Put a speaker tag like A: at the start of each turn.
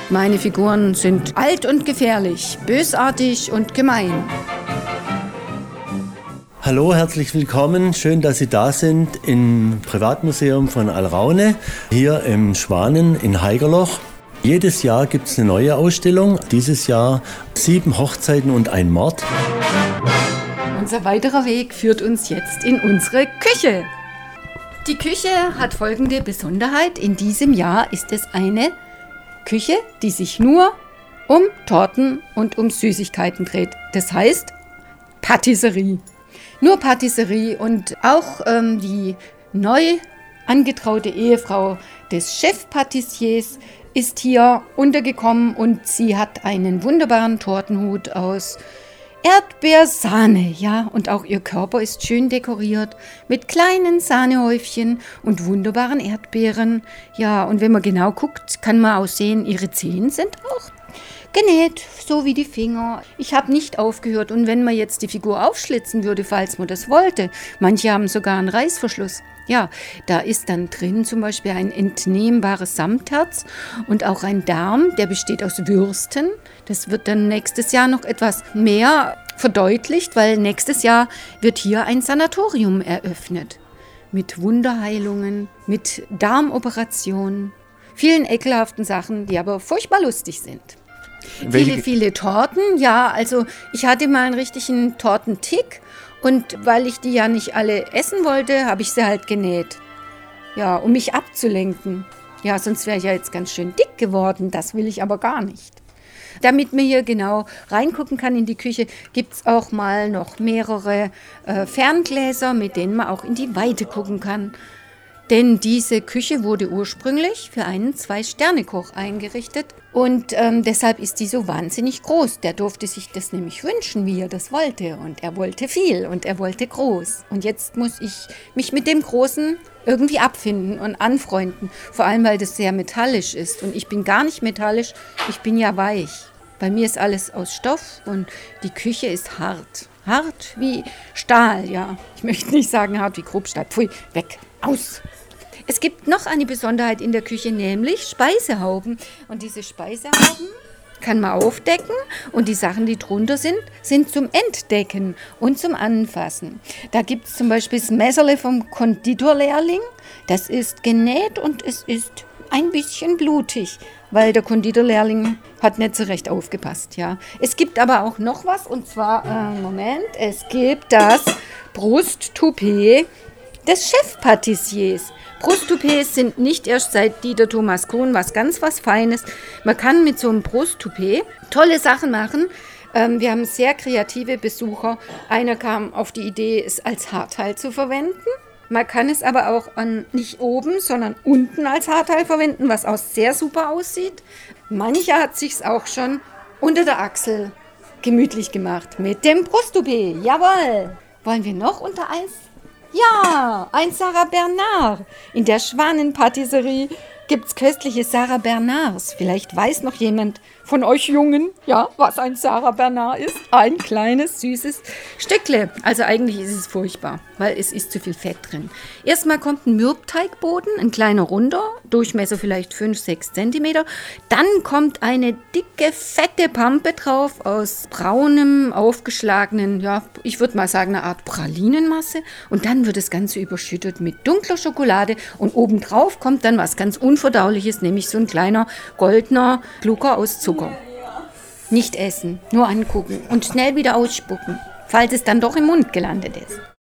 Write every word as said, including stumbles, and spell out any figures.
A: Meine Figuren sind alt und gefährlich, bösartig und gemein.
B: Hallo, herzlich willkommen. Schön, dass Sie da sind im Privatmuseum von Alraune, hier im Schwanen in Haigerloch. Jedes Jahr gibt es eine neue Ausstellung. Dieses Jahr sieben Hochzeiten und ein Mord.
A: Unser weiterer Weg führt uns jetzt in unsere Küche. Die Küche hat folgende Besonderheit. In diesem Jahr ist es eine Küche, die sich nur um Torten und um Süßigkeiten dreht. Das heißt Patisserie. Nur Patisserie und auch ähm, die neu angetraute Ehefrau des Chefpatissiers ist hier untergekommen und sie hat einen wunderbaren Tortenhut aus Erdbeersahne, ja, und auch ihr Körper ist schön dekoriert mit kleinen Sahnehäufchen und wunderbaren Erdbeeren. Ja, und wenn man genau guckt, kann man auch sehen, ihre Zehen sind auch genäht, so wie die Finger. Ich habe nicht aufgehört und wenn man jetzt die Figur aufschlitzen würde, falls man das wollte, manche haben sogar einen Reißverschluss. Ja, da ist dann drin zum Beispiel ein entnehmbares Samtherz und auch ein Darm, der besteht aus Würsten. Das wird dann nächstes Jahr noch etwas mehr verdeutlicht, weil nächstes Jahr wird hier ein Sanatorium eröffnet. Mit Wunderheilungen, mit Darmoperationen, vielen ekelhaften Sachen, die aber furchtbar lustig sind.
B: Welche?
A: Viele, viele Torten, ja, also ich hatte mal einen richtigen Tortentick und weil ich die ja nicht alle essen wollte, habe ich sie halt genäht. Ja, um mich abzulenken. Ja, sonst wäre ich ja jetzt ganz schön dick geworden, das will ich aber gar nicht. Damit man hier genau reingucken kann in die Küche, gibt es auch mal noch mehrere äh, Ferngläser, mit denen man auch in die Weite gucken kann. Denn diese Küche wurde ursprünglich für einen Zwei-Sterne-Koch eingerichtet und ähm, deshalb ist die so wahnsinnig groß. Der durfte sich das nämlich wünschen, wie er das wollte und er wollte viel und er wollte groß. Und jetzt muss ich mich mit dem Großen irgendwie abfinden und anfreunden, vor allem weil das sehr metallisch ist und ich bin gar nicht metallisch, ich bin ja weich. Bei mir ist alles aus Stoff und die Küche ist hart. Hart wie Stahl, ja. Ich möchte nicht sagen hart wie Kruppstahl. Pfui, weg, aus. Es gibt noch eine Besonderheit in der Küche, nämlich Speisehauben. Und diese Speisehauben kann man aufdecken und die Sachen, die drunter sind, sind zum Entdecken und zum Anfassen. Da gibt es zum Beispiel das Messerle vom Konditorlehrling. Das ist genäht und es ist ein bisschen blutig, weil der Konditorlehrling hat nicht so recht aufgepasst. Ja. Es gibt aber auch noch was und zwar, äh, Moment, es gibt das Brusttoupet des Chefpatissiers. Brusttoupets sind nicht erst seit Dieter Thomas Kohn was ganz was Feines. Man kann mit so einem Brusttoupet tolle Sachen machen. Ähm, wir haben sehr kreative Besucher. Einer kam auf die Idee, es als Haarteil zu verwenden. Man kann es aber auch an, nicht oben, sondern unten als Haarteil verwenden, was auch sehr super aussieht. Mancher hat sich's auch schon unter der Achsel gemütlich gemacht mit dem Brusttoupet. Jawohl! Wollen wir noch unter Eis? Ja, ein Sarah Bernard. In der Schwanenpatisserie gibt's köstliche Sarah Bernards. Vielleicht weiß noch jemand von euch Jungen, ja, was ein Sarah Bernard ist. Ein kleines, süßes Stückle. Also eigentlich ist es furchtbar, weil es ist zu viel Fett drin. Erstmal kommt ein Mürbteigboden, ein kleiner runder, Durchmesser vielleicht fünf, sechs Zentimeter. Dann kommt eine dicke, fette Pampe drauf aus braunem, aufgeschlagenen, ja, ich würde mal sagen, eine Art Pralinenmasse. Und dann wird das Ganze überschüttet mit dunkler Schokolade und obendrauf kommt dann was ganz Unverdauliches, nämlich so ein kleiner goldener Glucker aus Zucker. Nicht essen, nur angucken und schnell wieder ausspucken, falls es dann doch im Mund gelandet ist.